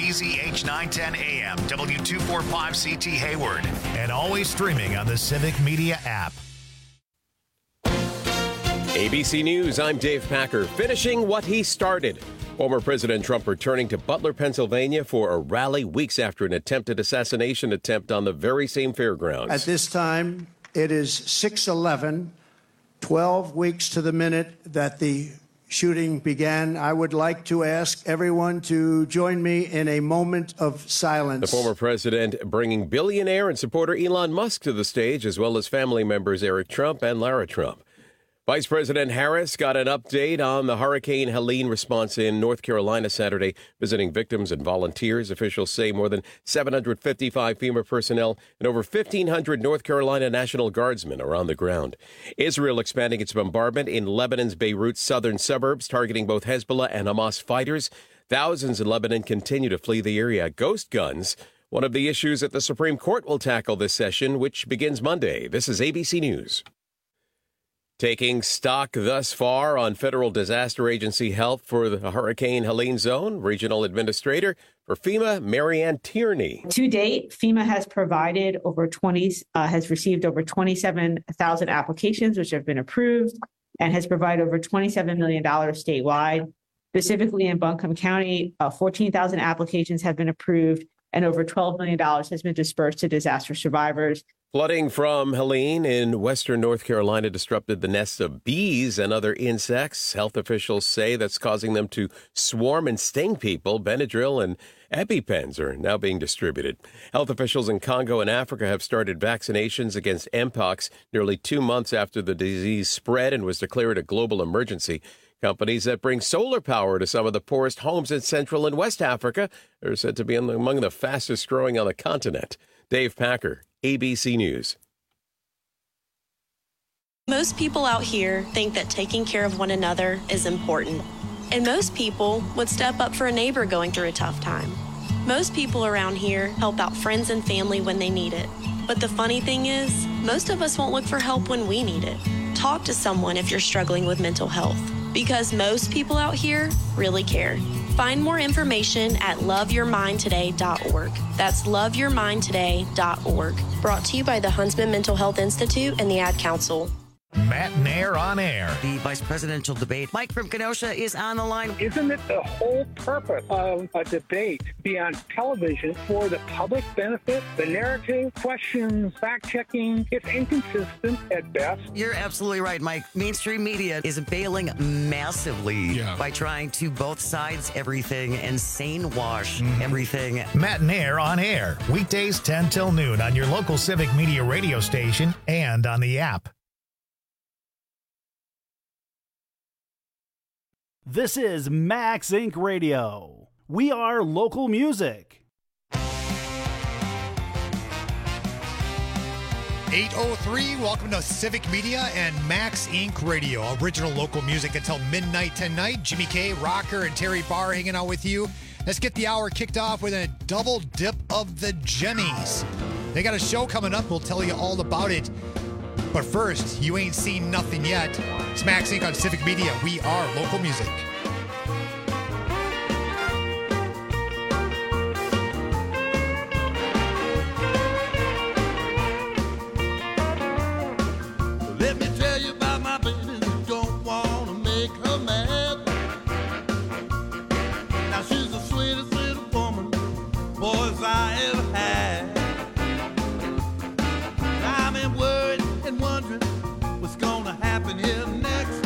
WEZH 910 AM, W245CT Hayward, and always streaming on the Civic Media app. ABC News, I'm Dave Packer. Finishing what he started. Former President Trump returning to Butler, Pennsylvania for a rally weeks after an attempted assassination attempt on the very same fairgrounds. At this time, it is 6:11, 12 weeks to the minute that the shooting began. I would like to ask everyone to join me in a moment of silence. The former president bringing billionaire and supporter Elon Musk to the stage, as well as family members Eric Trump and Lara Trump. Vice President Harris got an update on the Hurricane Helene response in North Carolina Saturday, visiting victims and volunteers. Officials say more than 755 FEMA personnel and over 1,500 North Carolina National Guardsmen are on the ground. Israel expanding its bombardment in Lebanon's Beirut southern suburbs, targeting both Hezbollah and Hamas fighters. Thousands in Lebanon continue to flee the area. Ghost guns, one of the issues that the Supreme Court will tackle this session, which begins Monday. This is ABC News. Taking stock thus far on federal disaster agency help for the Hurricane Helene zone, Regional Administrator for FEMA, Marianne Tierney. To date, FEMA has received over 27,000 applications, which have been approved, and has provided over $27 million statewide. Specifically in Buncombe County, 14,000 applications have been approved, and over $12 million has been dispersed to disaster survivors. Flooding from Helene in western North Carolina disrupted the nests of bees and other insects. Health officials say that's causing them to swarm and sting people. Benadryl and EpiPens are now being distributed. Health officials in Congo and Africa have started vaccinations against Mpox nearly 2 months after the disease spread and was declared a global emergency. Companies that bring solar power to some of the poorest homes in Central and West Africa are said to be among the fastest growing on the continent. Dave Packer, ABC News. Most people out here think that taking care of one another is important. And most people would step up for a neighbor going through a tough time. Most people around here help out friends and family when they need it. But the funny thing is, most of us won't look for help when we need it. Talk to someone if you're struggling with mental health, because most people out here really care. Find more information at loveyourmindtoday.org. That's loveyourmindtoday.org. Brought to you by the Huntsman Mental Health Institute and the Ad Council. Matt Nair on air. The vice presidential debate. Mike from Kenosha is on the line. Isn't it the whole purpose of a debate be on television for the public benefit? The narrative, questions, fact-checking, it's inconsistent at best. You're absolutely right, Mike. Mainstream media is bailing massively by trying to both sides everything and sane wash everything. Matt Nair on air. Weekdays 10 till noon on your local Civic Media radio station and on the app. This is Max Inc. Radio. We are local music. 8:03, welcome to Civic Media and Max Inc. Radio. Original local music until midnight tonight. Jimmy K, Rocker, and Terry Barr hanging out with you. Let's get the hour kicked off with a double dip of the Jimmies. They got a show coming up. We'll tell you all about it. But first, you ain't seen nothing yet. It's Max Inc. on Civic Media. We are local music. Let me tell you about my baby who don't want to make her mad. Now she's the sweetest little woman boys I ever had. I've been worried and wondering what's gonna happen here next.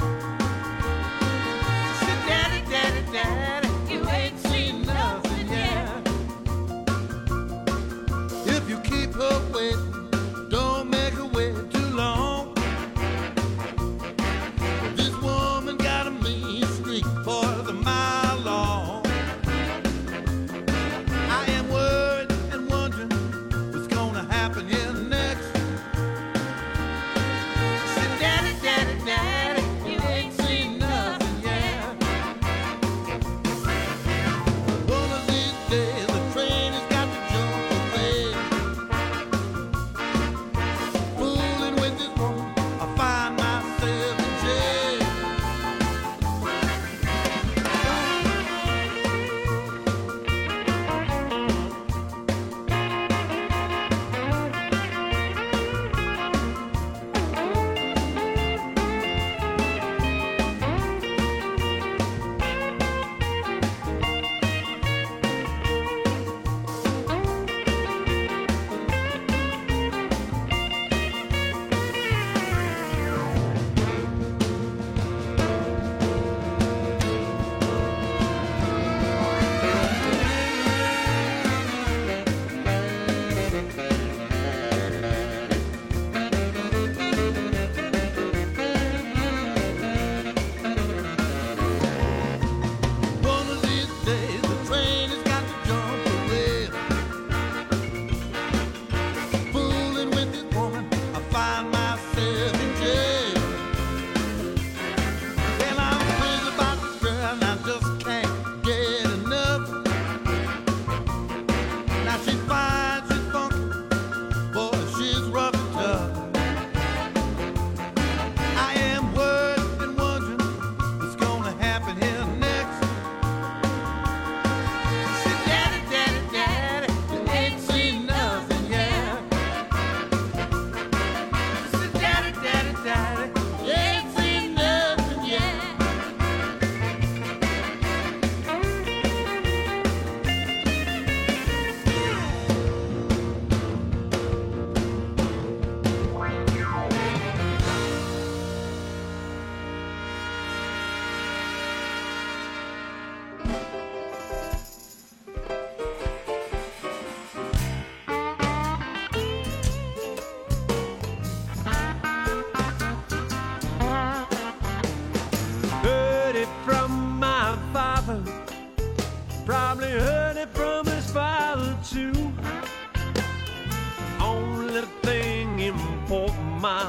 She said, Daddy, Daddy, Daddy, you ain't seen nothing yet. If you keep her waiting, don't make her wait too long. This woman got a mean streak for the mile long. I am worried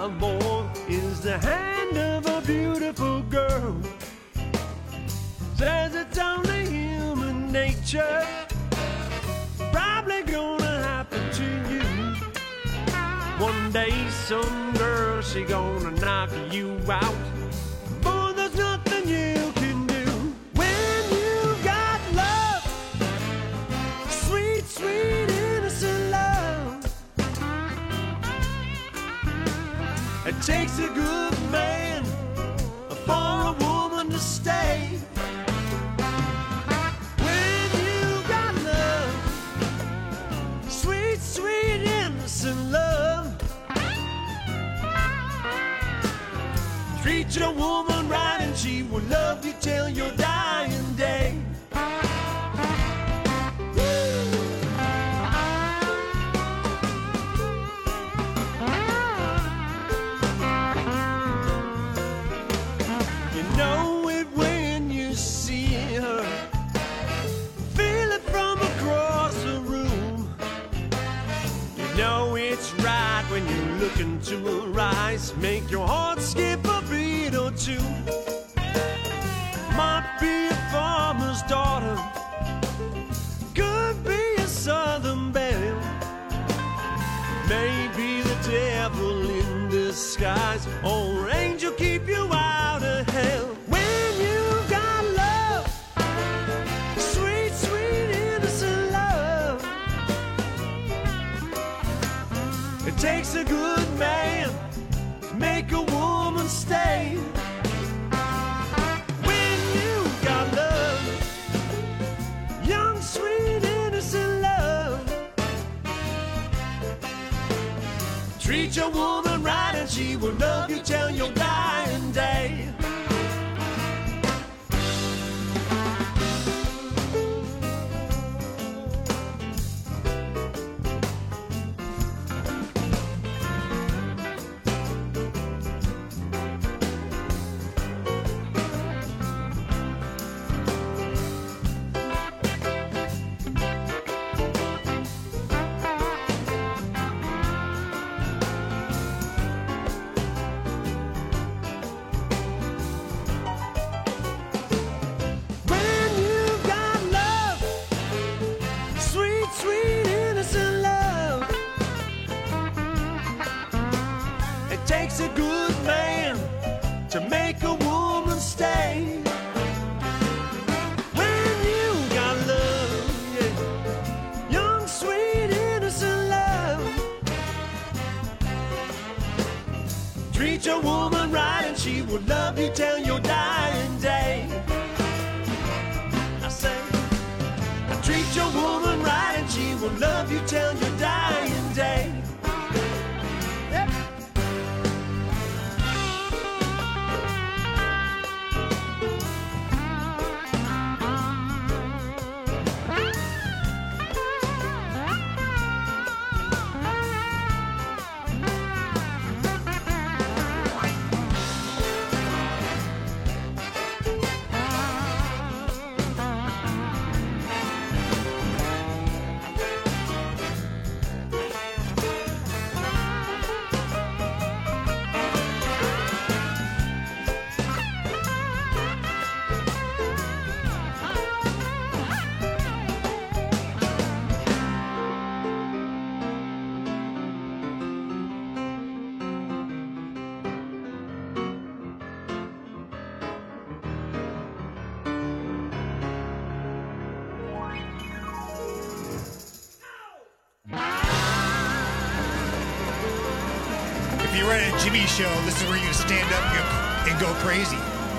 more is the hand of a beautiful girl. Says it's only human nature. Probably gonna happen to you. One day some girl, she gonna knock you out. Boy, there's nothing you can do. When you got love, sweet, sweet, innocent love. It takes a good man for a woman to stay. When you got love, sweet, sweet, innocent love. Treat your woman right and she will love you till your dying day. You know it when you see her. Feel it from across the room. You know it's right when you look into her eyes. Make your heart skip a beat or two. Might be a farmer's daughter, could be a southern belle, maybe the devil in disguise, or angel keep you out of hell. When you got love, sweet, sweet, innocent love. It takes a good man to make a woman stay. When you got love, young, sweet, innocent love. Treat your woman right and she will love you till your dying day. When you got love, sweet, sweet, innocent love. It takes a good man to make a woman stay. When you got love, yeah, young, sweet, innocent love. Treat your woman right and she will love you till your dying day. I say, treat your woman right and she will love you till your dying day. Yep. If you're at a Jimmy show, this is where you stand up and go crazy.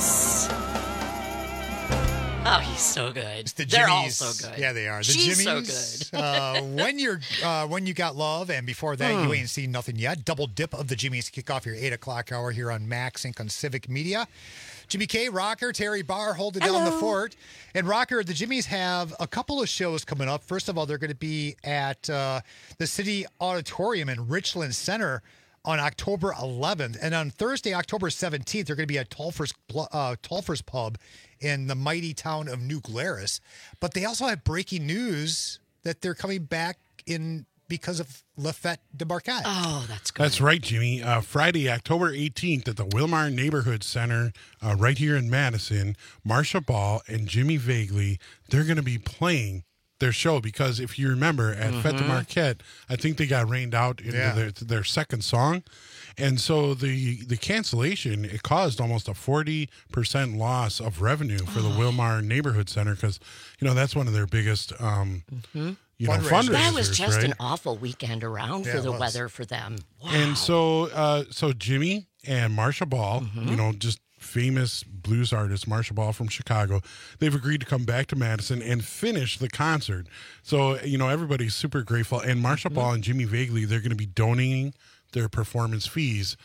Oh, he's so good. It's the They're all Jimmies. so good. Yeah, they are. The She's Jimmies. so good. When you got love, and before that, you ain't seen nothing yet. Double dip of the Jimmies kick off your 8 o'clock hour here on Max Inc. on Civic Media. Jimmy K, Rocker, Terry Barr holding down the fort. And Rocker, the Jimmies have a couple of shows coming up. First of all, they're going to be at the City Auditorium in Richland Center on October 11th. And on Thursday, October 17th, they're going to be at Tulfers Pub in the mighty town of New Glarus. But they also have breaking news that they're coming back in because of La Fête de Marquette. Oh, that's good. That's right, Jimmy. Friday, October 18th at the Wilmar Neighborhood Center right here in Madison, Marsha Ball and Jimmy Vagley, they're going to be playing their show because if you remember at Fête de Marquette, I think they got rained out into their second song. And so the cancellation, it caused almost a 40% loss of revenue for the Wilmar Neighborhood Center because, that's one of their biggest fundraisers. That was just right? an awful weekend around for the weather for them. Wow. And so Jimmy and Marsha Ball, just famous blues artist Marsha Ball from Chicago, they've agreed to come back to Madison and finish the concert. So, everybody's super grateful. And Marsha Ball and Jimmy Vagley, they're going to be donating their performance fees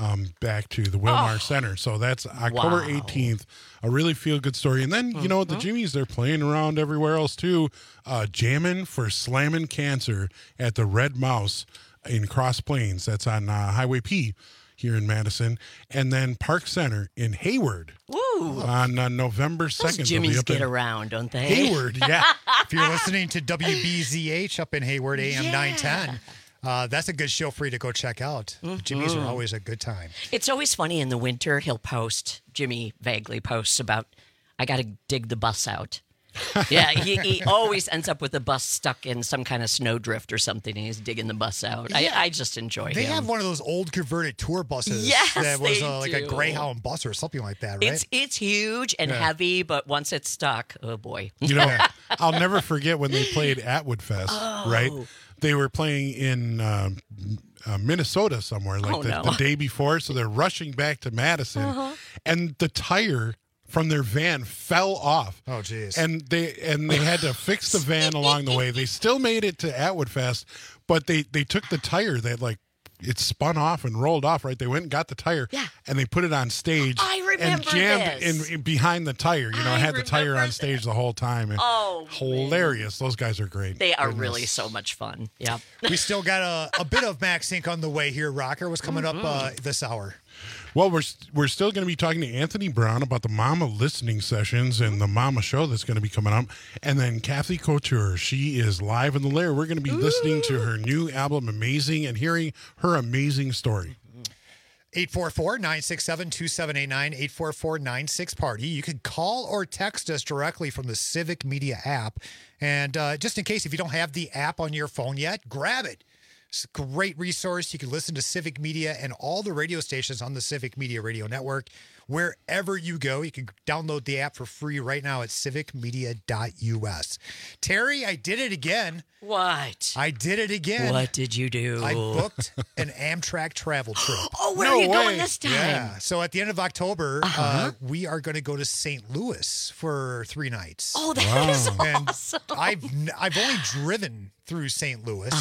back to the Wilmar Center. So that's October 18th, a really feel-good story. And then, the Jimmies, they're playing around everywhere else too, jamming for Slammin' Cancer at the Red Mouse in Cross Plains. That's on Highway P here in Madison. And then Park Center in Hayward. Woo. On November 2nd. Those Jimmies get around, don't they? Hayward, yeah. If you're listening to WBZH up in Hayward, AM 910, that's a good show for you to go check out. Jimmy's are always a good time. It's always funny in the winter, Jimmy Vagley posts about, I got to dig the bus out. Yeah, he always ends up with the bus stuck in some kind of snowdrift or something, and he's digging the bus out. Yeah. I just enjoy him. They have one of those old converted tour buses that was like a Greyhound bus or something like that, right? It's huge and heavy, but once it's stuck, oh boy. I'll never forget when they played at Woodfest, right? They were playing in Minnesota somewhere, the day before, so they're rushing back to Madison, and the tire from their van fell off. Oh, geez. And they had to fix the van along the way. They still made it to Atwood Fest, but they took the tire that it spun off and rolled off, right? They went and got the tire and they put it on stage and jammed in behind the tire. Had the tire on stage the whole time. And hilarious. Man. Those guys are great. They are really so much fun. Yeah. We still got a bit of Max Inc. on the way here. Rocker was coming up this hour. Well, we're still going to be talking to Anthony Brown about the Mama listening sessions and the Mama show that's going to be coming up. And then Kathy Couture, she is live in the lair. We're going to be listening to her new album, Amazing, and hearing her amazing story. 844-967-2789, 844-96-PARTY. You can call or text us directly from the Civic Media app. And just in case if you don't have the app on your phone yet, grab it. It's a great resource. You can listen to Civic Media and all the radio stations on the Civic Media Radio Network. Wherever you go, you can download the app for free right now at civicmedia.us. Terry, I did it again. What? I did it again. What did you do? I booked an Amtrak travel trip. Oh, where are you going this time? Yeah. So at the end of October, we are going to go to St. Louis for 3 nights. Oh, that is awesome. And I've only driven through St. Louis.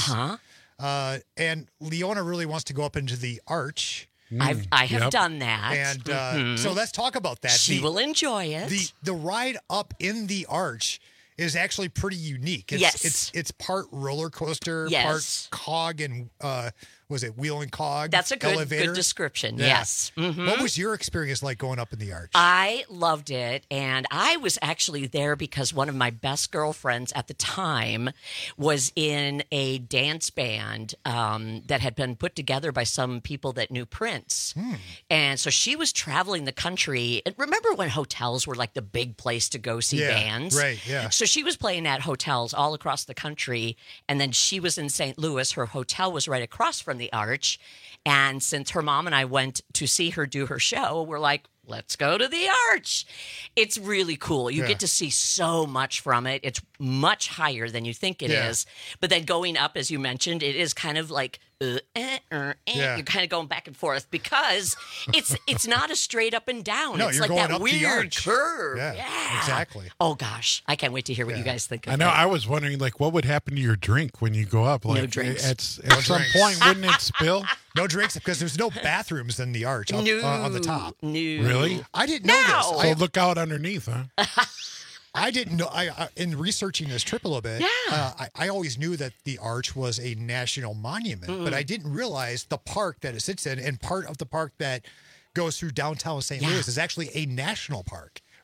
And Leona really wants to go up into the Arch. I have done that. And so let's talk about that. She will enjoy it. The ride up in the Arch is actually pretty unique. It's part roller coaster, part cog and was it wheel and cog? That's a good elevator? description. Yeah. Yes. What was your experience like going up in the Arch? I loved it, and I was actually there because one of my best girlfriends at the time was in a dance band that had been put together by some people that knew Prince. And so she was traveling the country. And remember when hotels were like the big place to go see bands? Right, yeah. So she was playing at hotels all across the country, and then she was in St. Louis. Her hotel was right across from the Arch. And since her mom and I went to see her do her show, we're like, let's go to the Arch. It's really cool. You get to see so much from it. It's much higher than you think it is. But then going up, as you mentioned, it is kind of like You're kind of going back and forth because it's not a straight up and down. No, it's you're like going that up the weird arch. curve. Yeah, exactly. Oh gosh, I can't wait to hear what you guys think of I know. that. I was wondering, like, what would happen to your drink when you go up? Like, No drinks. At some point, wouldn't it spill? No drinks because there's no bathrooms in the arch on the top. No. Really? I didn't know this. So look out underneath, huh? I didn't know. I in researching this trip a little bit, I always knew that the Arch was a national monument, but I didn't realize the park that it sits in and part of the park that goes through downtown St. Louis is actually a national park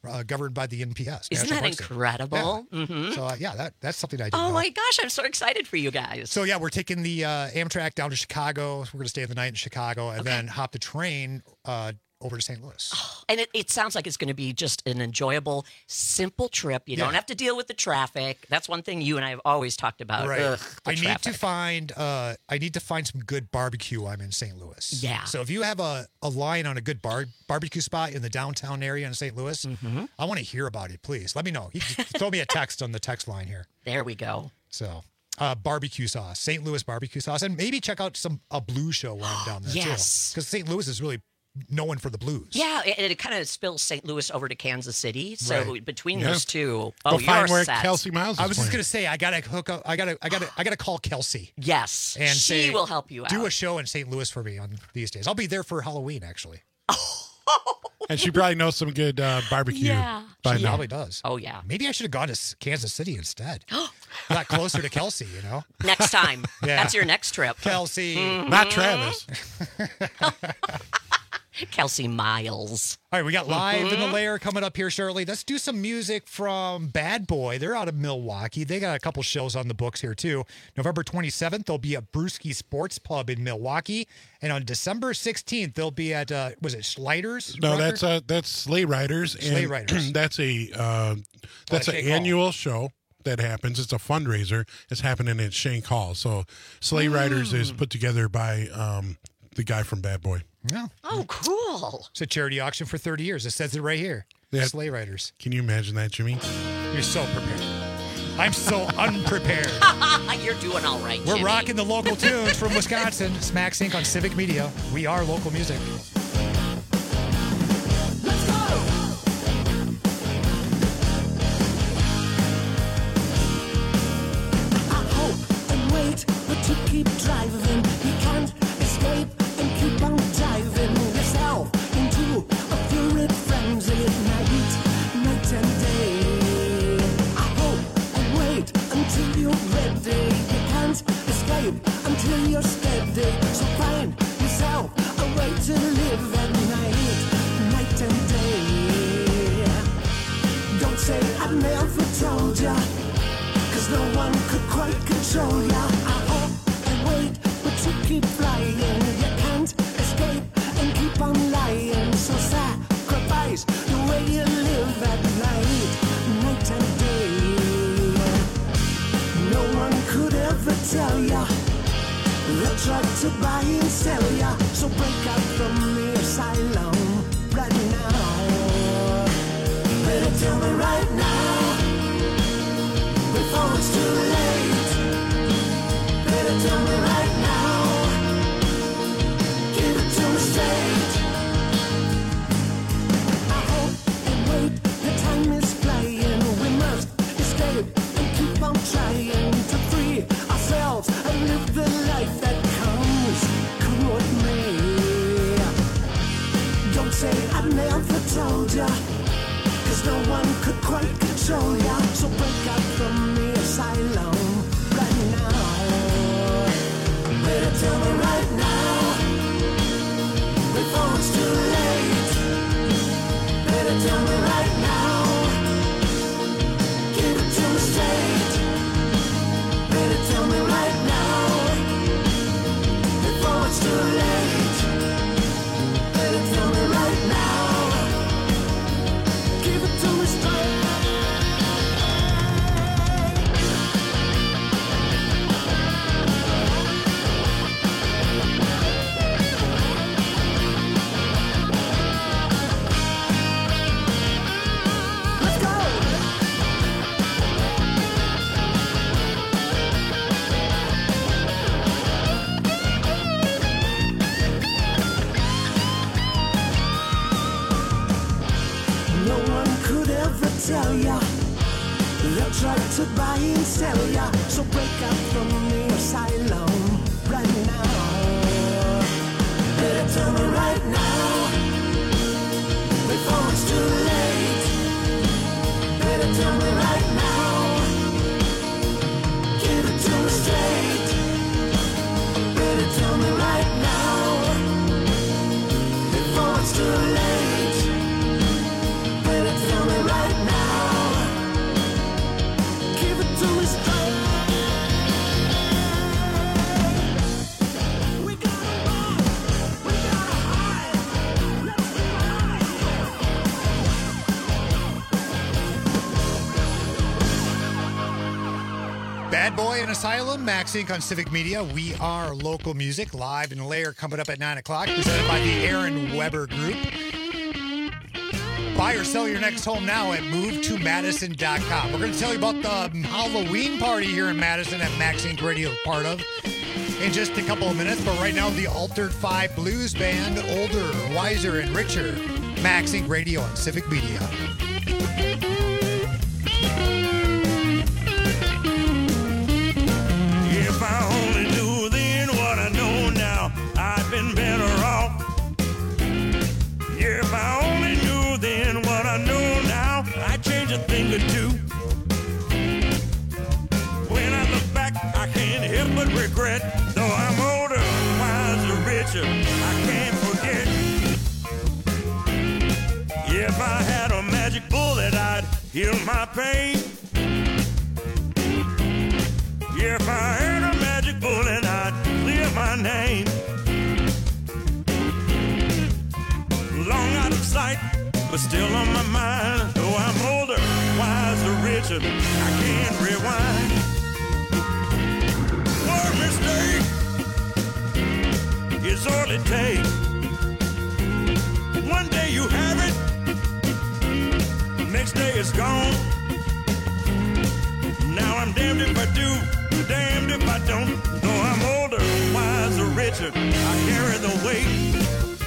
governed by the NPS. Isn't National that Park Service. incredible? Yeah. Mm-hmm. So, that's something I did. Oh, my gosh. I'm so excited for you guys. So, we're taking the Amtrak down to Chicago. We're going to stay the night in Chicago and then hop the train over to St. Louis. And it sounds like it's going to be just an enjoyable, simple trip. You don't have to deal with the traffic. That's one thing you and I have always talked about. Right. Ugh, I need to find some good barbecue while I'm in St. Louis. Yeah. So if you have a line on a good barbecue spot in the downtown area in St. Louis, I want to hear about it, please. Let me know. You can throw me a text on the text line here. There we go. So barbecue sauce, St. Louis barbecue sauce, and maybe check out a blues show while I'm down there too. Because St. Louis is really known for the blues. Yeah, it kind of spills St. Louis over to Kansas City. So between those two, Go find where set. Kelsey Miles is I was just playing. going to say, I got to hook up. I got to call Kelsey. Yes, and she will help you out. Do a show in St. Louis for me on these days. I'll be there for Halloween, actually. And she probably knows some good barbecue by She now. probably does. Oh, yeah. Maybe I should have gone to Kansas City instead. Got closer to Kelsey, Next time. Yeah. That's your next trip. Kelsey. Not Travis. Kelsey Miles. All right, we got Live in the Lair coming up here shortly. Let's do some music from Bad Boy. They're out of Milwaukee. They got a couple shows on the books here, too. November 27th, they'll be at Brewski Sports Pub in Milwaukee. And on December 16th, they'll be at, was it Sliders? No, Rucker? that's Sleigh Riders. Sleigh Riders. That's an annual show that happens. It's a fundraiser. It's happening at Shank Hall. So Sleigh Riders is put together by the guy from Bad Boy. Yeah. Oh, cool. It's a charity auction for 30 years. It says it right here. Yeah. Sleigh Riders. Can you imagine that, Jimmy? You're so prepared. I'm so unprepared. You're doing all right, We're Jimmy. rocking the local tunes from Wisconsin. It's Max Inc. on Civic Media. We are local music. But you keep driving, you can't escape and keep on driving yourself into a fury frenzy night and day. I hope and wait until you're ready. You can't escape until you're steady. So find yourself a way to live at night and day. Don't say I never told ya, 'cause no one could quite control ya. I hope and wait, but you keep flying. You can't escape and keep on lying. So sacrifice the way you live at night and day. No one could ever tell ya. They'll try to buy and sell ya. So break out from the asylum right now. Better tell me right now, before it's too late. Better tell me right now. Give it to me straight. I hope and wait, the time is flying. We must escape and keep on trying to free ourselves and live the life that comes, come what may. Don't say I never told ya, 'cause no one could quite control ya. So break out from the asylum right now. Better tell me right now, before it's too late. Better tell me right now. Give it to me straight. Better tell me right now, before it's too late. Better tell me right now. Give it to me straight. Let's go. No one could ever tell ya. They'll try to buy and sell ya. So break out from the asylum right now. Better tell me right now, before it's too late. Better tell me right now. Give it to me straight. Better tell me right now, before it's too late. Better tell me Bad Boy and Asylum, Max Inc. on Civic Media. We are local music, live in the layer coming up at 9 o'clock, presented by the Aaron Weber Group. Buy or sell your next home now at movetomadison.com. We're going to tell you about the Halloween party here in Madison that Max Inc. Radio is part of in just a couple of minutes. But right now, the Altered 5 Blues Band, older, wiser, and richer. Max Inc. Radio on Civic Media. If I only knew then what I know now, I'd been better off. If I only knew then what I know now, I'd change a thing or two. When I look back, I can't help but regret. Though I'm older, wiser, richer, I can't forget. If I had a magic bullet, I'd heal my pain. If I had a magic bullet, I'd clear my name. Long out of sight, but still on my mind. Though I'm older, wiser, richer, I can't rewind. One mistake is all it takes. One day you have it, next day it's gone. Now I'm damned if I do, damned if I don't. Though I'm older, wiser, richer, I carry the weight.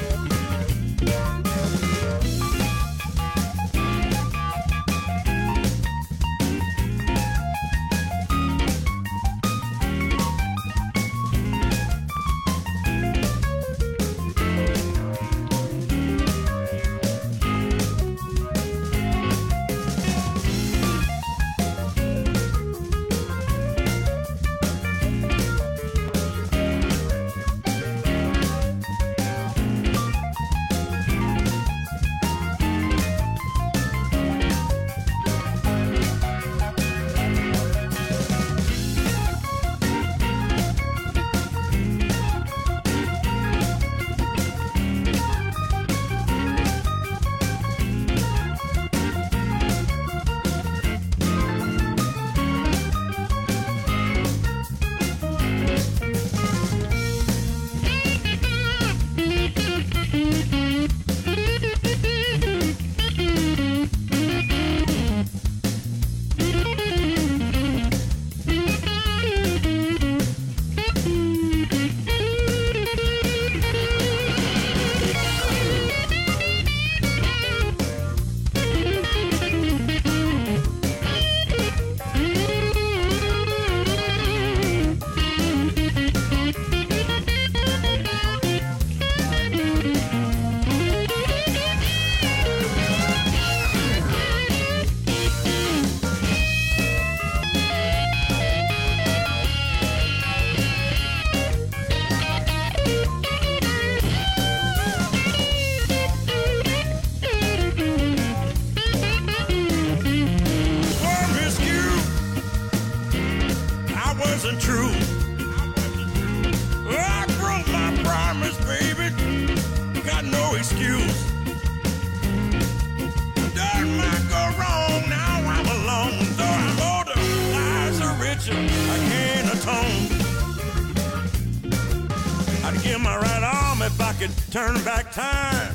Turn back time.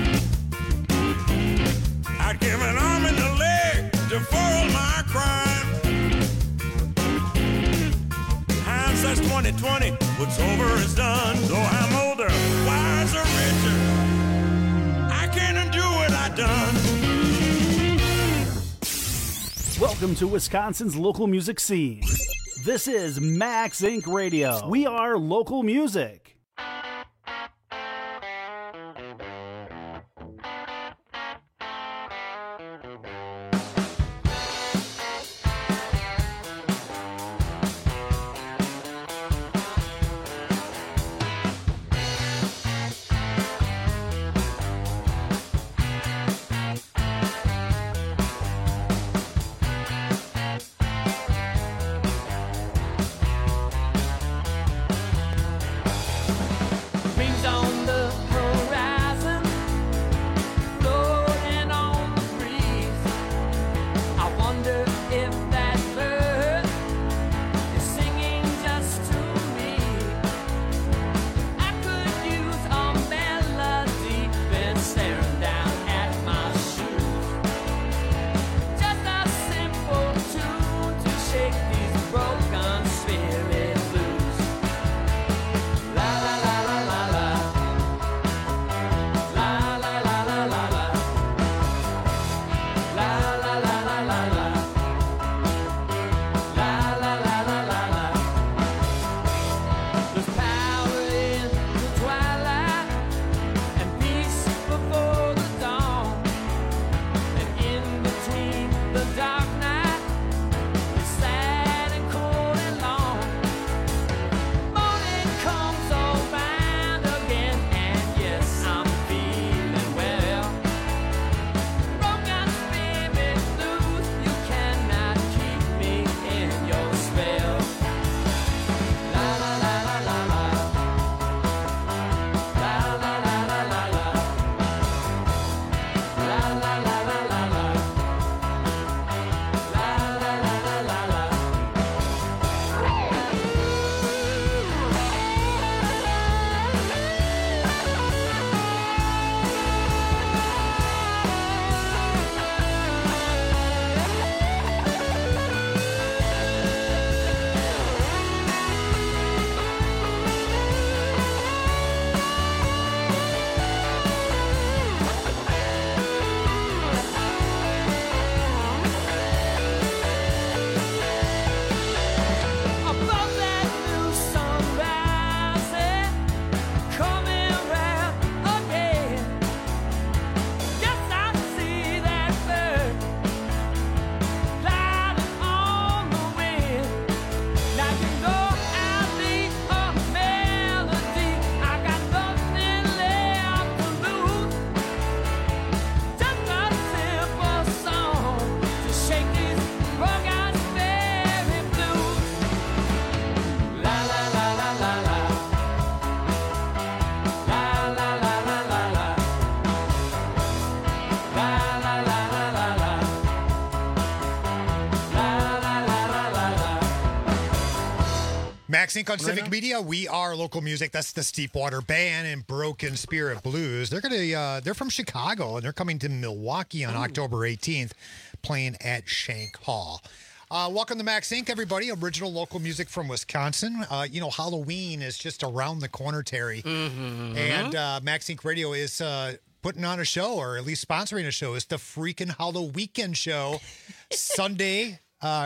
I'd give an arm and a leg to foil my crime. Hindsight's 20/20. What's over is done. Though I'm older, wiser, richer, I can't undo what I done. Welcome to Wisconsin's local music scene. This is Max Inc. Radio. We are local music. Max Inc. on Civic Media. We are local music. That's the Steepwater Band and Broken Spirit Blues. They're from Chicago, and they're coming to Milwaukee on October 18th, playing at Shank Hall. Welcome to Max Inc., everybody. Original local music from Wisconsin. Halloween is just around the corner, Terry. And Max Inc. Radio is putting on a show, or at least sponsoring a show. It's the freaking Halloween show. Saturday,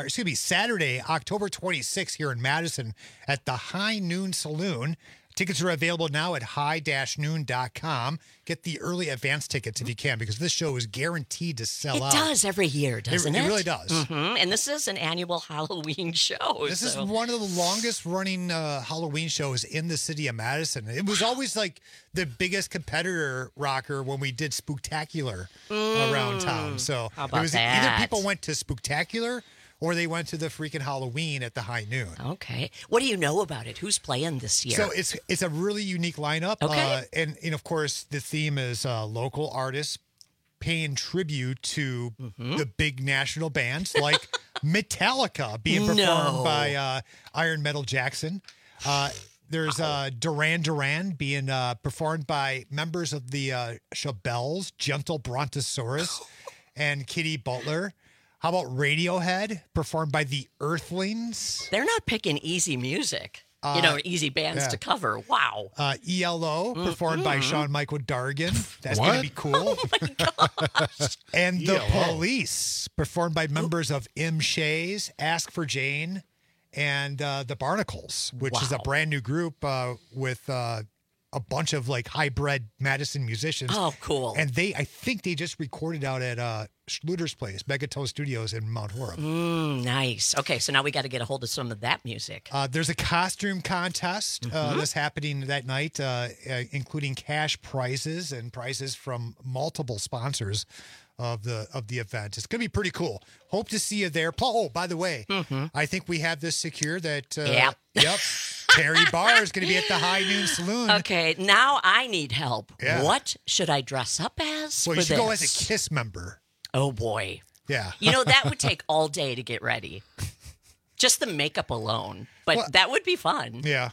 October 26th here in Madison at the High Noon Saloon. Tickets are available now at high-noon.com. Get the early advance tickets if you can, because this show is guaranteed to sell out. It does every year, doesn't it? It really does. And this is an annual Halloween show. This is one of the longest running Halloween shows in the city of Madison. It was always like the biggest competitor, Rocker, when we did Spooktacular around town. So how about it was that? Either people went to Spooktacular or they went to the freaking Halloween at the High Noon. Okay. What do you know about it? Who's playing this year? So it's a really unique lineup. Okay. And of course, the theme is local artists paying tribute to the big national bands like Metallica being performed by Iron Metal Jackson. There's Duran Duran being performed by members of the Shabelles, Gentle Brontosaurus, and Kitty Butler. How about Radiohead, performed by the Earthlings? They're not picking easy music. Easy bands to cover. Wow. ELO, performed by Sean Michael Dargan. That's going to be cool. Oh, my gosh. And The Police, performed by members of M. Shays, Ask for Jane, and the Barnacles, which is a brand new group with a bunch of like hybrid Madison musicians. Oh, cool. And I think they just recorded out at Schluter's place, Megatone Studios in Mount Horeb. Nice. Okay, so now we got to get a hold of some of that music. There's a costume contest that's happening that night, including cash prizes and prizes from multiple sponsors of the event. It's going to be pretty cool. Hope to see you there. Oh, by the way, I think we have this secure that yep. Terry Barr is going to be at the High Noon Saloon. Okay, now I need help. Yeah. What should I dress up as? Well, for you should go as this? a KISS member. Oh, boy. Yeah. That would take all day to get ready. Just the makeup alone. But that would be fun. Yeah.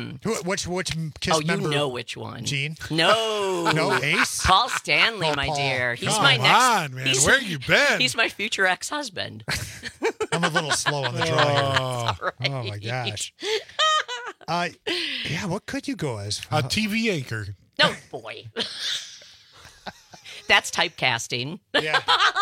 Which KISS Oh, member? you know which one. Gene? No. No, Ace? Paul Stanley, my Paul. dear. He's Come my next. on, man. Where you been? He's my future ex-husband. I'm a little slow on the draw here. Oh, my gosh. What could you go as? A TV anchor. No, boy. That's typecasting. Yeah.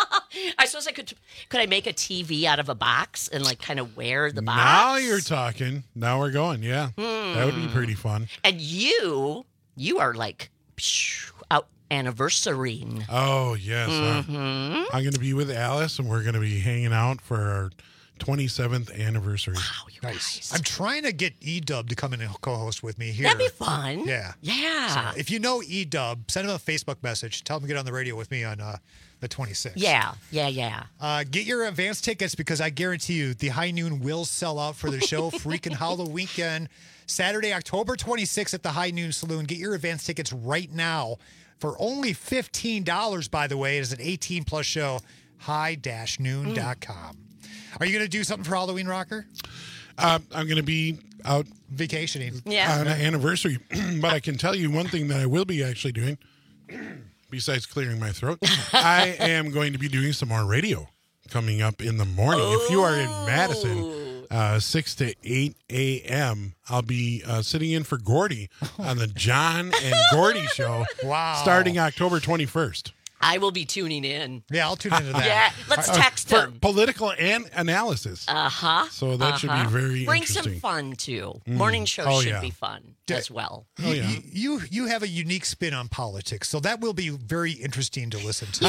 I suppose I could I make a TV out of a box and like kind of wear the box? Now you're talking. Now we're going. Yeah. That would be pretty fun. And you are like out anniversarying. Oh, yes. I'm going to be with Alice, and we're going to be hanging out for our 27th anniversary. Wow, you guys. I'm trying to get E-Dub to come in and co-host with me here. That'd be fun. Yeah. Yeah. So if you know E-Dub, send him a Facebook message. Tell him to get on the radio with me on the 26th. Yeah. Get your advance tickets, because I guarantee you the High Noon will sell out for the show. Freaking Halloween weekend. Saturday, October 26th at the High Noon Saloon. Get your advance tickets right now for only $15, by the way. It is an 18-plus show. high-noon.com. Are you going to do something for Halloween, Rocker? I'm going to be out vacationing on an anniversary. But I can tell you one thing that I will be actually doing, besides clearing my throat. I am going to be doing some more radio coming up in the morning. If you are in Madison, 6 to 8 a.m., I'll be sitting in for Gordy on the John and Gordy show starting October 21st. I will be tuning in. Yeah, I'll tune into that. Yeah, let's text for them. Political and analysis. So that should be very Bring interesting. some fun, too. Morning shows should be fun as well. You have a unique spin on politics, so that will be very interesting to listen to.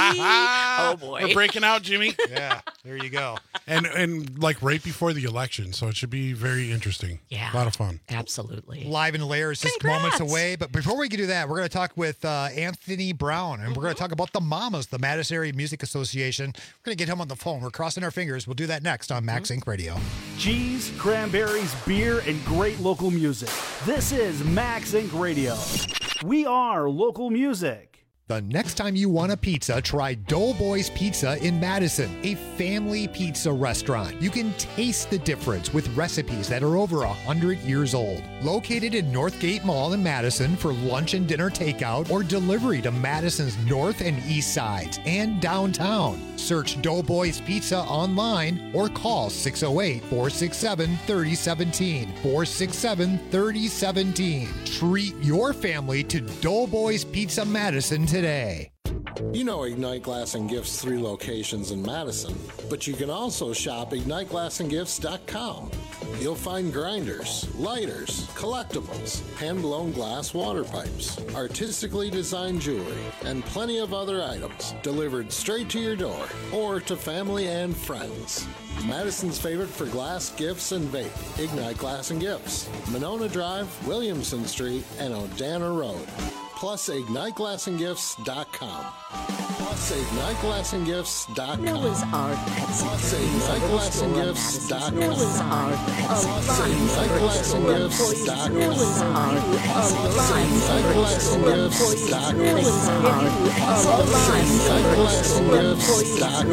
Oh, boy. We're breaking out, Jimmy. Yeah, there you go. And like right before the election, so it should be very interesting. Yeah. A lot of fun. Absolutely. Live in Lair is just moments away. But before we can do that, we're going to talk with Anthony Brown, and we're going to talk about the Mamas, the Madison Area Music Association. We're going to get him on the phone. We're crossing our fingers. We'll do that next on Max Inc. Radio. Cheese, cranberries, beer, and great local music. This is Max Inc. Radio. We are local music. The next time you want a pizza, try Doughboys Pizza in Madison, a family pizza restaurant. You can taste the difference with recipes that are over 100 years old. Located in Northgate Mall in Madison for lunch and dinner takeout or delivery to Madison's north and east sides and downtown. Search Doughboys Pizza online or call 608-467-3017. 467-3017. Treat your family to Doughboys Pizza Madison today. You know Ignite Glass and Gifts 3 locations in Madison, but you can also shop IgniteGlassandGifts.com. You'll find grinders, lighters, collectibles, hand-blown glass water pipes, artistically designed jewelry, and plenty of other items delivered straight to your door or to family and friends. Madison's favorite for glass, gifts, and vape, Ignite Glass and Gifts, Monona Drive, Williamson Street, and Odana Road. Plus IgniteGlassandGifts.com. Plus IgniteGlassandGifts.com. Noah's Ark Pepsi. Plus IgniteGlassandGifts.com. Noah's Ark. Plus IgniteGlassandGifts.com. Noah's Ark. Plus IgniteGlassandGifts.com. Plus IgniteGlassandGifts.com.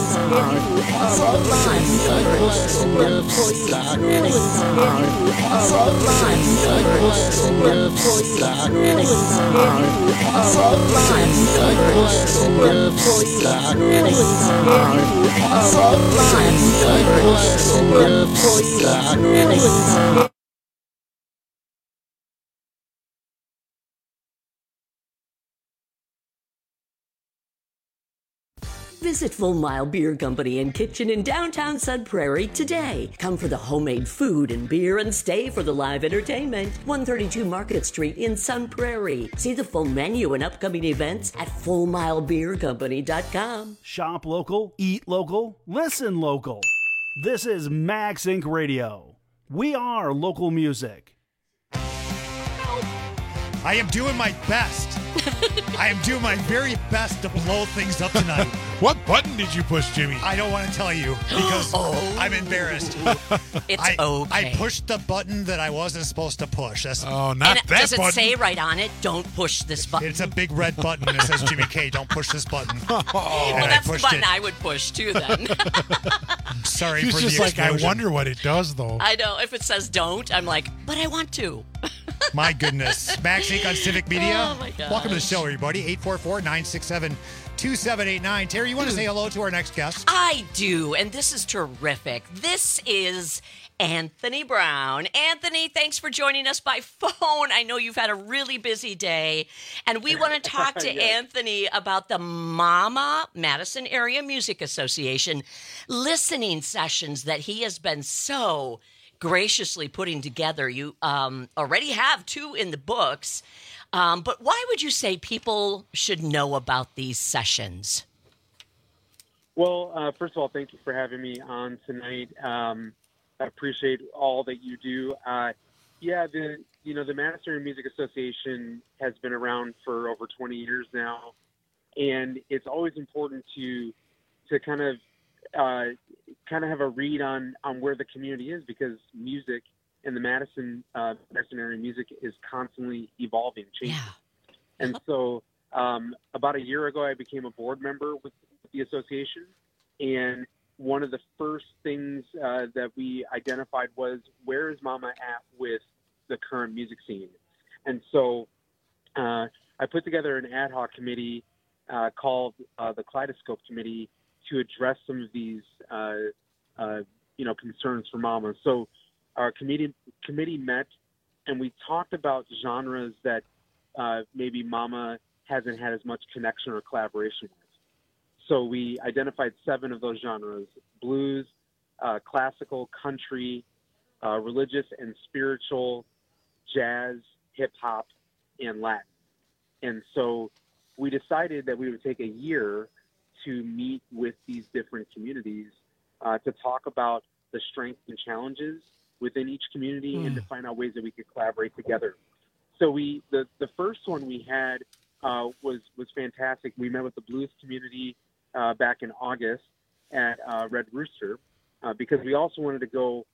Visit Full Mile Beer Company and Kitchen in downtown Sun Prairie today. Come for the homemade food and beer and stay for the live entertainment. 132 Market Street in Sun Prairie. See the full menu and upcoming events at FullMileBeerCompany.com. Shop local, eat local, listen local. This is Max Inc. Radio. We are local music. I am doing my best. I am doing my very best to blow things up tonight. What button did you push, Jimmy? I don't want to tell you because I'm embarrassed. It's okay. okay. I pushed the button that I wasn't supposed to push. Not and that does it button. say right on it, don't push this button? It's a big red button that says Jimmy K, don't push this button. Well, that's the button I would push too then. Sorry She's for just the like, explosion. I wonder what it does, though. I know. If it says don't, I'm like, but I want to. My goodness. Max Inc. on Civic Media. Oh, my gosh. Welcome to the show, everybody. 844-967-2789. Terry, you want to say hello to our next guest? I do, and this is terrific. This is Anthony Brown. Anthony, thanks for joining us by phone. I know you've had a really busy day, and we want to talk to Anthony about the MAMA, Madison Area Music Association, listening sessions that he has been so graciously putting together. You already have 2 in the books, but why would you say people should know about these sessions? Well, first of all, thank you for having me on tonight. I appreciate all that you do. The Madison Area Music Association has been around for over 20 years now, and it's always important to kind of have a read on where the community is, because music in the Madison area music is constantly evolving, changing. Yeah. And so about a year ago, I became a board member with the association, and one of the first things that we identified was, where is MAMA at with the current music scene? And so I put together an ad hoc committee called the Kaleidoscope Committee to address some of these, concerns for MAMA. So our committee met, and we talked about genres that maybe MAMA hasn't had as much connection or collaboration with. So we identified 7 of those genres: blues, classical, country, religious and spiritual, jazz, hip hop, and Latin. And so we decided that we would take a year to meet with these different communities to talk about the strengths and challenges within each community and to find out ways that we could collaborate together. So the first one we had was fantastic. We met with the blues community back in August at Red Rooster because we also wanted to go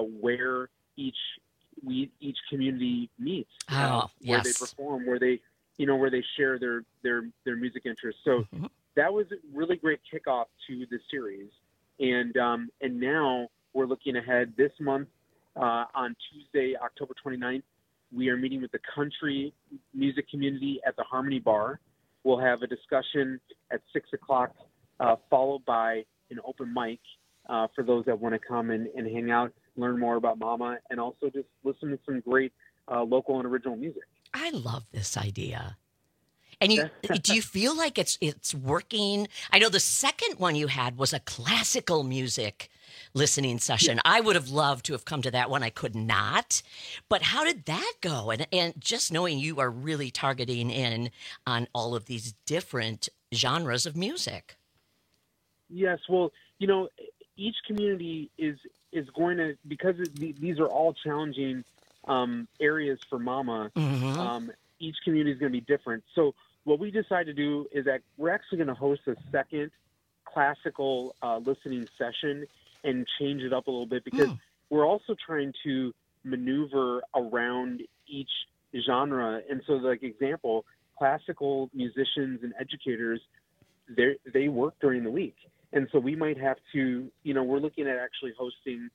where each community meets, where they perform, where they where they share their music interests. So that was a really great kickoff to the series. And now we're looking ahead this month on Tuesday, October 29th. We are meeting with the country music community at the Harmony Bar. We'll have a discussion at 6 o'clock, followed by an open mic for those that want to come and hang out, learn more about Mama, and also just listen to some great local and original music. I love this idea. And do you feel like it's working? I know the second one you had was a classical music listening session. I would have loved to have come to that one. I could not. But how did that go? And just knowing you are really targeting in on all of these different genres of music. Yes, well, each community is going to, because these are all challenging areas for Mama, each community is going to be different. So what we decided to do is that we're actually going to host a second classical listening session and change it up a little bit, because we're also trying to maneuver around each genre. And so, like example, classical musicians and educators, they work during the week. And so we might have to, we're looking at actually hosting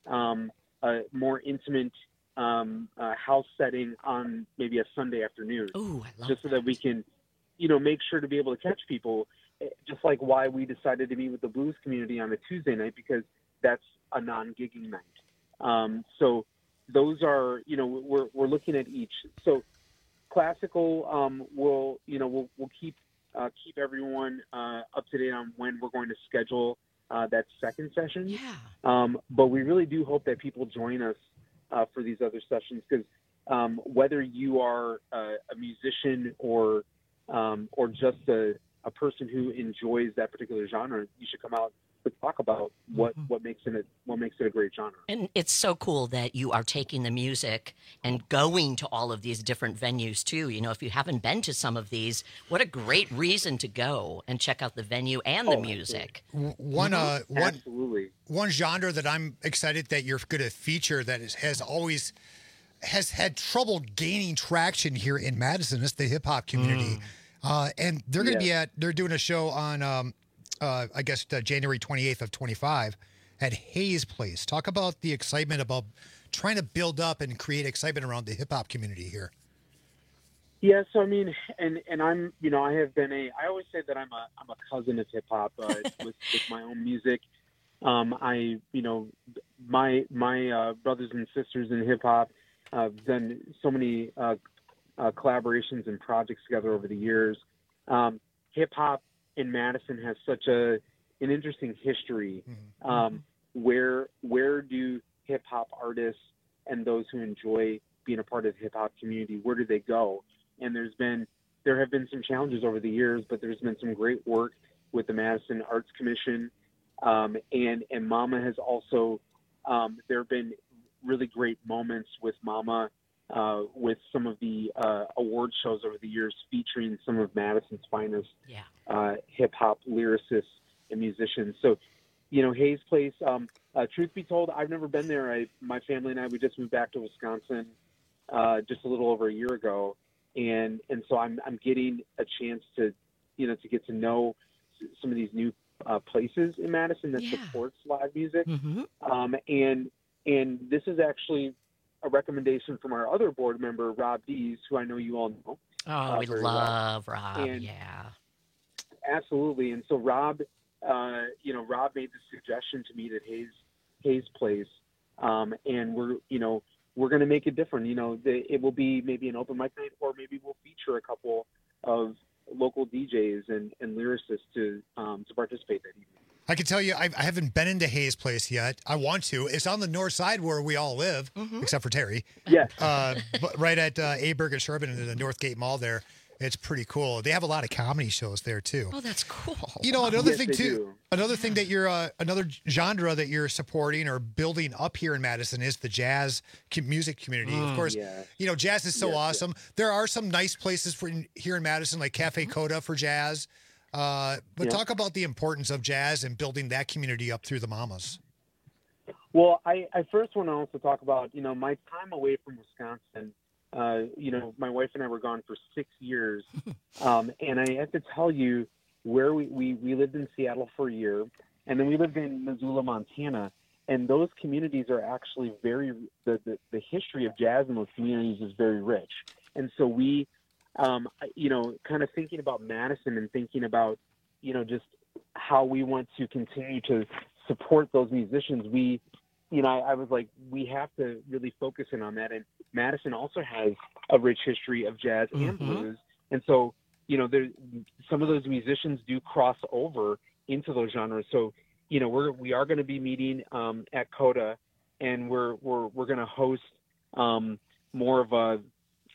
a more intimate house setting on maybe a Sunday afternoon. Ooh, I love just so that we can, make sure to be able to catch people. Just like why we decided to meet with the blues community on a Tuesday night, because that's a non-gigging night. So those are, we're looking at each. So classical, we'll keep everyone up to date on when we're going to schedule that second session. Yeah. But we really do hope that people join us for these other sessions, because whether you are a musician or just a person who enjoys that particular genre, you should come out to talk about what makes it a great genre. And it's so cool that you are taking the music and going to all of these different venues too. If you haven't been to some of these, what a great reason to go and check out the venue and the music. Absolutely. One genre that I'm excited that you're going to feature that has had trouble gaining traction here in Madison is the hip hop community. And they're going to they're doing a show on, I guess, January 28th of 25 at Hayes Place. Talk about the excitement about trying to build up and create excitement around the hip hop community here. Yeah, so I mean, and I'm, I have been I always say that I'm a cousin of hip hop with my own music. My brothers and sisters in hip hop have done so many collaborations and projects together over the years. Hip hop in Madison has such an interesting history. Where do hip hop artists and those who enjoy being a part of the hip hop community, where do they go? And there have been some challenges over the years, but there's been some great work with the Madison Arts Commission, and Mama has also. There have been really great moments with Mama. With some of the award shows over the years featuring some of Madison's finest hip-hop lyricists and musicians. So, Hayes Place, truth be told, I've never been there. My family and I, we just moved back to Wisconsin just a little over a year ago. And so I'm getting a chance to, to get to know some of these new places in Madison that supports live music. And this is actually a recommendation from our other board member, Rob Dees, who I know you all know. Oh, we love Rob. Absolutely. And so Rob, Rob made the suggestion to me that Hayes Place, and we're going to make it different. It will be maybe an open mic night, or maybe we'll feature a couple of local DJs and lyricists to participate that evening. I can tell you, I haven't been into Hayes Place yet. I want to. It's on the north side where we all live, except for Terry. Yes. But right at Aberg and Sherman in the Northgate Mall there. It's pretty cool. They have a lot of comedy shows there, too. Oh, that's cool. Another thing, too. Another thing that you're, another genre that you're supporting or building up here in Madison is the jazz music community. Of course, jazz is so awesome. There are some nice places here in Madison, like Cafe Coda for jazz. But talk about the importance of jazz and building that community up through the Mamas. Well, I first want to also talk about, my time away from Wisconsin my wife and I were gone for 6 years. And I have to tell you, where we lived in Seattle for a year, and then we lived in Missoula, Montana. And those communities are actually the history of jazz in those communities is very rich. And so we, kind of thinking about Madison and thinking about, just how we want to continue to support those musicians, I was like, we have to really focus in on that. And Madison also has a rich history of jazz and blues. And so, some of those musicians do cross over into those genres. So, we are going to be meeting at Coda, and we're going to host more of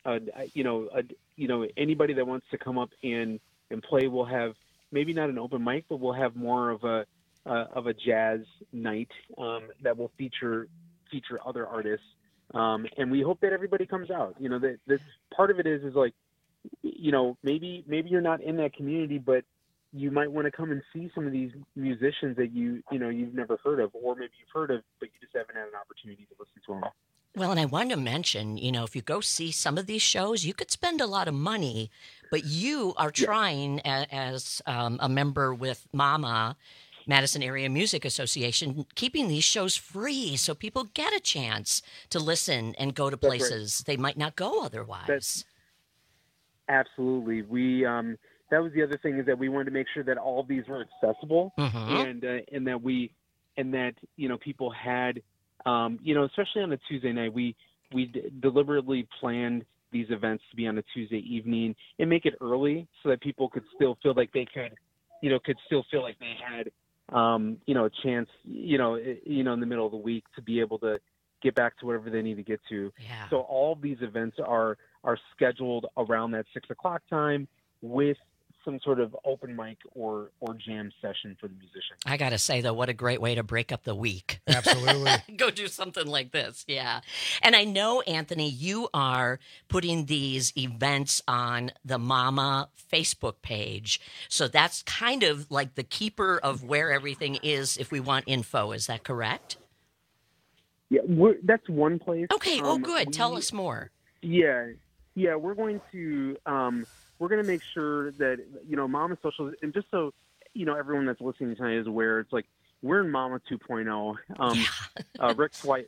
anybody that wants to come up and play. We'll have maybe not an open mic, but we'll have more of a jazz night that will feature other artists, and we hope that everybody comes out. This part of it is like, maybe you're not in that community, but you might want to come and see some of these musicians that you've never heard of, or maybe you've heard of, but you just haven't had an opportunity to listen to them. Well, and I wanted to mention, if you go see some of these shows, you could spend a lot of money, but you are trying as a member with MAMA, Madison Area Music Association, keeping these shows free so people get a chance to listen and go to places they might not go otherwise. Absolutely. We that was the other thing, is that we wanted to make sure that all of these were accessible, and that people had, especially on a Tuesday night, we deliberately planned these events to be on a Tuesday evening and make it early so that people could still feel like they had, a chance, in the middle of the week to be able to get back to whatever they need to get to. Yeah. So all of these events are scheduled around that 6 o'clock time, with some sort of open mic or jam session for the musicians. I got to say, though, what a great way to break up the week. Absolutely. Go do something like this. Yeah. And I know, Anthony, you are putting these events on the MAMA Facebook page. So that's kind of like the keeper of where everything is if we want info. Is that correct? Yeah, that's one place. Okay. Good. Tell us more. Yeah. We're going to make sure that, MAMA Social, and just so, everyone that's listening tonight is aware, it's like, we're in MAMA 2.0.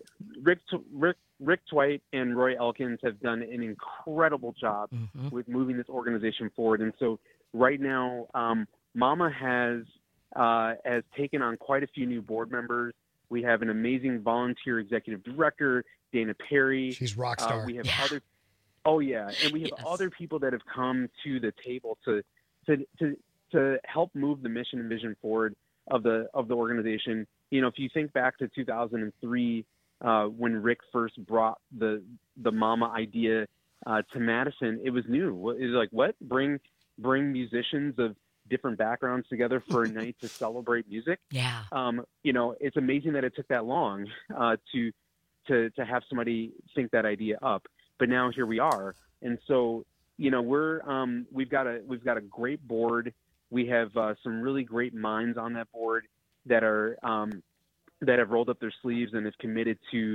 Rick Dwight and Roy Elkins have done an incredible job with moving this organization forward. And so right now, MAMA has taken on quite a few new board members. We have an amazing volunteer executive director, Dana Perry. She's rock star. We have other. Oh yeah, and we have other people that have come to the table to help move the mission and vision forward of the organization. If you think back to 2003, when Rick first brought the MAMA idea to Madison, it was new. It was like, what? Bring musicians of different backgrounds together for a night to celebrate music. Yeah. It's amazing that it took that long to have somebody think that idea up. But now here we are, and so we've got a great board. We have some really great minds on that board that are that have rolled up their sleeves and is committed to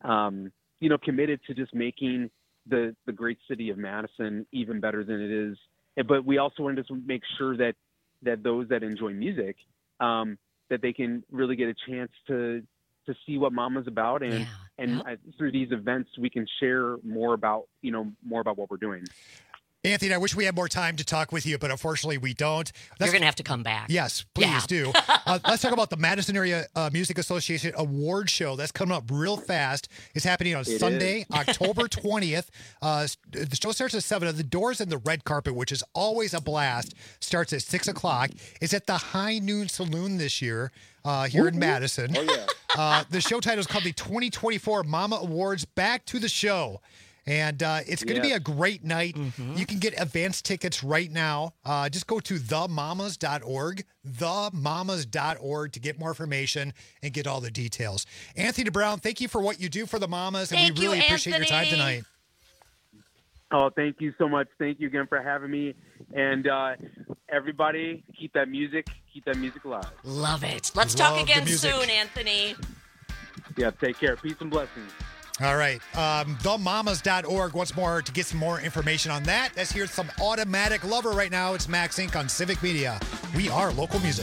just making the great city of Madison even better than it is. But we also wanted to make sure that those that enjoy music, that they can really get a chance to see what MAMA's about, and through these events we can share more about what we're doing. Anthony, I wish we had more time to talk with you, but unfortunately we don't. You're going to have to come back. Yes, please do. Let's talk about the Madison Area Music Association Award Show. That's coming up real fast. It's happening on Sunday, October 20th. The show starts at 7. The doors and the red carpet, which is always a blast, starts at 6 o'clock. It's at the High Noon Saloon this year. Here in Madison. Oh, yeah. The show title is called the 2024 MAMA Awards Back to the Show. And it's going to be a great night. You can get advance tickets right now. Just go to themamas.org, themamas.org to get more information and get all the details. Anthony Brown, thank you for what you do for the Mamas, and we really appreciate your time tonight. Oh, thank you so much. Thank you again for having me. And everybody, keep that music alive. Love it. Let's talk again soon, Anthony. Yeah, take care. Peace and blessings. All right. Themamas.org. Once more to get some more information on that. Let's hear some Automatic Lover right now. It's Max Inc. on Civic Media. We are local music.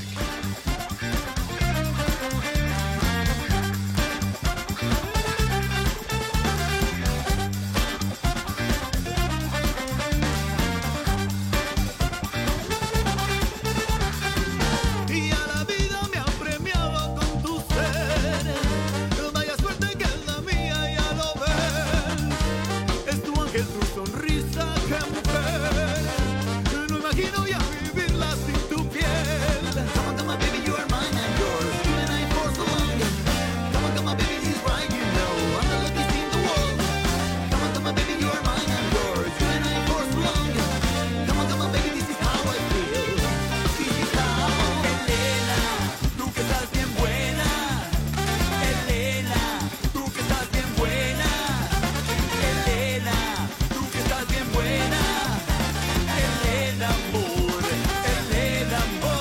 Y a la vida me ha premiado con tu ser. Vaya suerte que es la mía, ya lo ves. Es tu ángel, tu sonrisa, que mujer. No imagino ya vivirla sin tu piel. Come on, come on, baby, you are mine and yours. You and I for so long. Come on, baby, he's right, you know. I'm the luckiest in the world. Come on, baby, you are mine and yours. You and I for so long. Come on, baby, this is how I feel. This is how. Elena, tú que estás bien buena. Elena, tú que estás bien buena. Elena, tú que estás bien buena. Elena, amor. Elena, amor.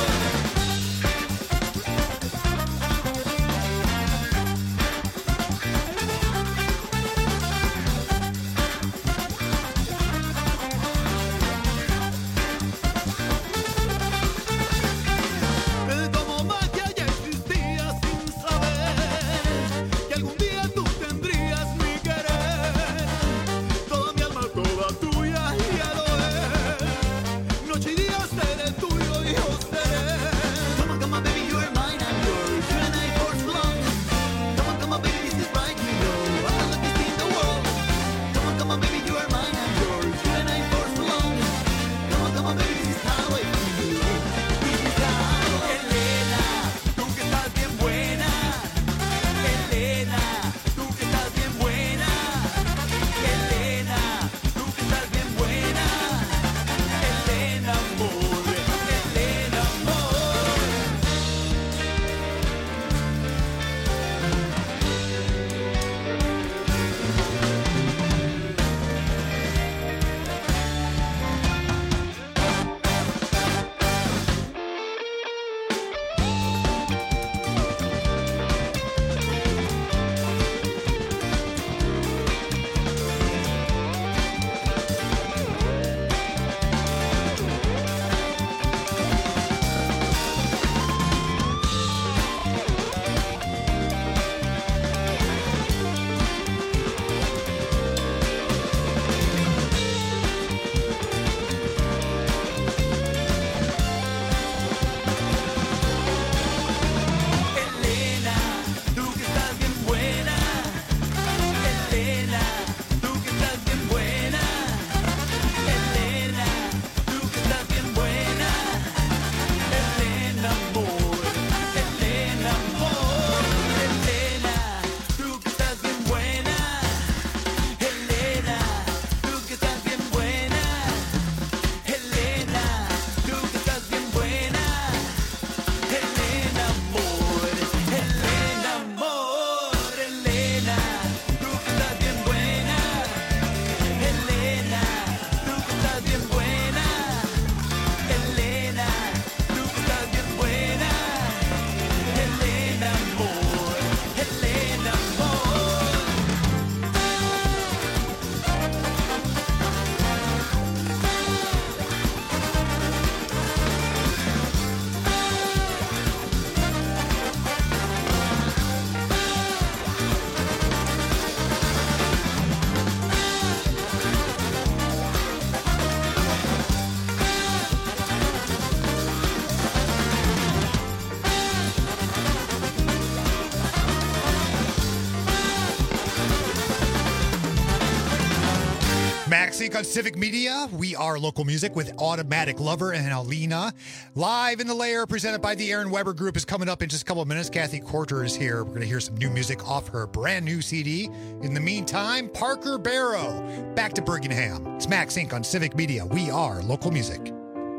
Como magia ya existía sin saber que algún día tú tendrías mi querer. Toda mi alma, toda tuya, ya lo es. Noche y día seré tuyo y yo seré. Come on, baby, you are mine and yours. You and I for so long. Come on, baby, this is right, you know. I'm the luckiest in the world. Come on, baby, you are mine and yours. You and I for so long. Come on, baby, this is how I feel. This is how. Elena, tú que estás bien buena. Elena, tú que estás bien buena. Elena, tú que estás bien buena. Elena, amor. Elena, amor. Elena, tú que estás bien buena. Elena, tú que estás bien buena. Elena, tú que estás bien buena. Elena, amor. Elena, amor. Elena, tú que estás bien buena. Elena, tú que estás bien buena. Elena, tú que estás bien buena. Elena, amor. Elena, amor. Elena, tú que estás bien buena. Elena, tú que estás bien buena. Elena, tú que estás bien buena. Elena, amor. Elena, amor. Max Inc. on Civic Media. We are local music with Automatic Lover and Alina. Live in the Lair, presented by the Aaron Weber Group, is coming up in just a couple of minutes. Kathy Corter is here. We're going to hear some new music off her brand new CD. In the meantime, Parker Barrow. Back to Birmingham. It's Max Inc. on Civic Media. We are local music.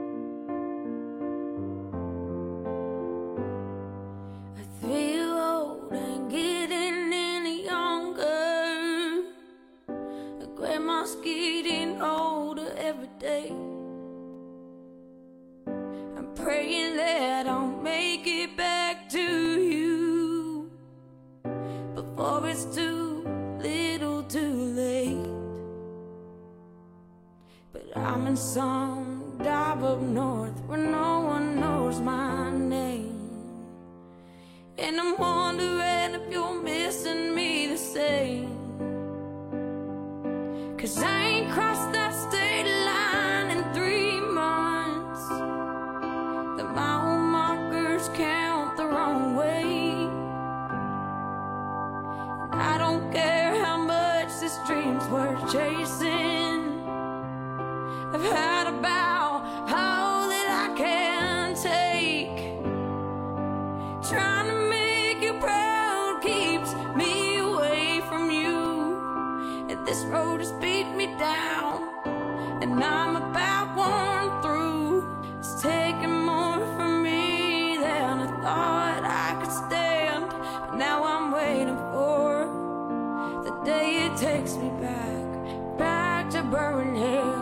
I feel old and getting any younger. Grandma's getting older every day. I'm praying that I'll make it back to you before it's too late. too late. But I'm in some dive up north where no one knows my name. And I'm wondering if you're missing me the same. 'Cause I ain't crossed that state line in 3 months. The mile markers count the wrong way. And I don't care how much this dream's worth chasing. I've had about all that I can take. Trying to make you proud keeps me away from you. And this road has beat me down, and I'm about worn through. It's taking more from me than I thought I could stand. But now I'm waiting for the day it takes me back to Birmingham.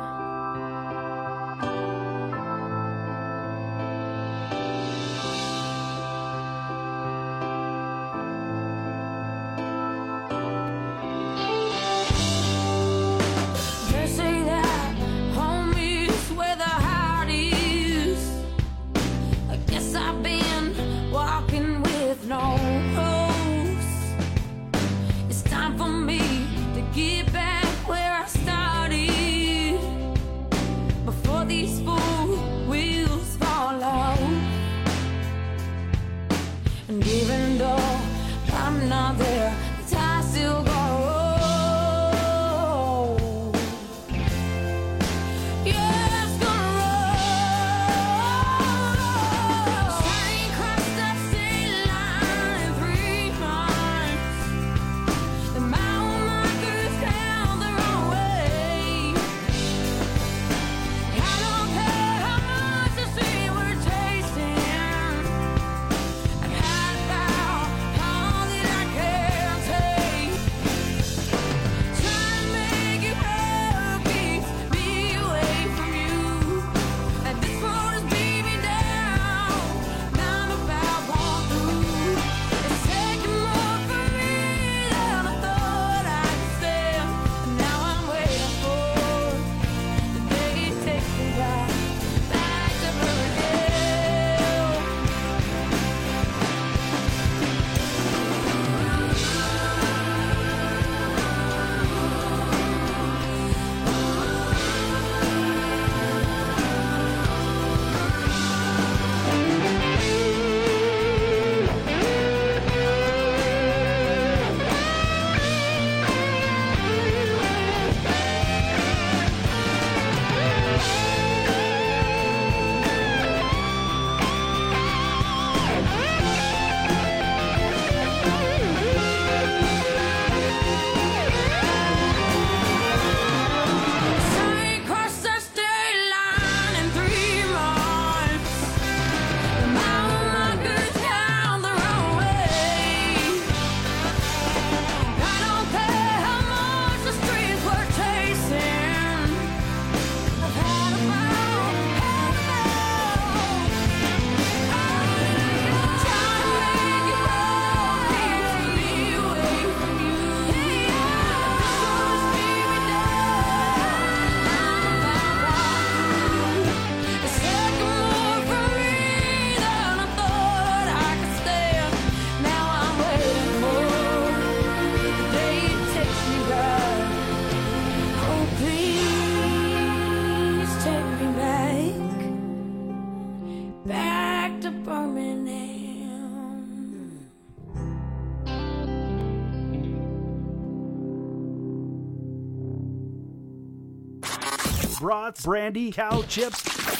brats, brandy, cow chips,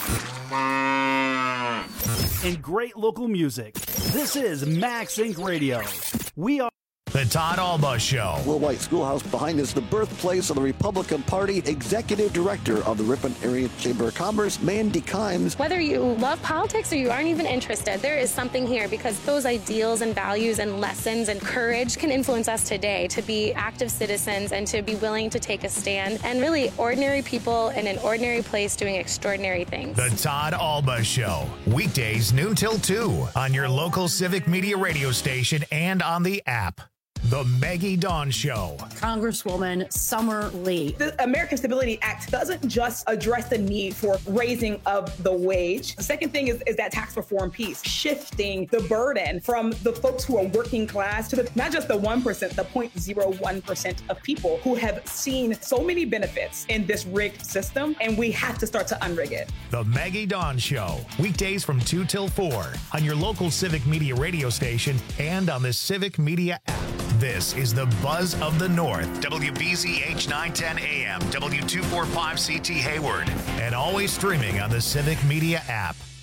and great local music. This is Max Inc. Radio. We are The Todd Alba Show. Will White Schoolhouse behind is the birthplace of the Republican Party. Executive Director of the Ripon Area Chamber of Commerce, Mandy Kimes. Whether you love politics or you aren't even interested, there is something here because those ideals and values and lessons and courage can influence us today to be active citizens and to be willing to take a stand and really ordinary people in an ordinary place doing extraordinary things. The Todd Alba Show. Weekdays noon till 2 on your local Civic Media radio station and on the app. The Maggie Dawn Show. Congresswoman Summer Lee. The American Stability Act doesn't just address the need for raising of the wage. The second thing is that tax reform piece, shifting the burden from the folks who are working class to not just the 1%, the 0.01% of people who have seen so many benefits in this rigged system, and we have to start to unrig it. The Maggie Dawn Show, weekdays from 2 till 4 on your local Civic Media radio station and on the Civic Media app. This is the Buzz of the North, WBZH 910 AM, W245CT Hayward, and always streaming on the Civic Media app.